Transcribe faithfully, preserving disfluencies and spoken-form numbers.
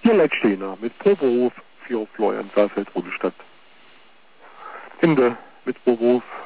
Hier Leitsteiner mit Proberuf für Florian Saalfeld Rudestadt. Ende mit Proberuf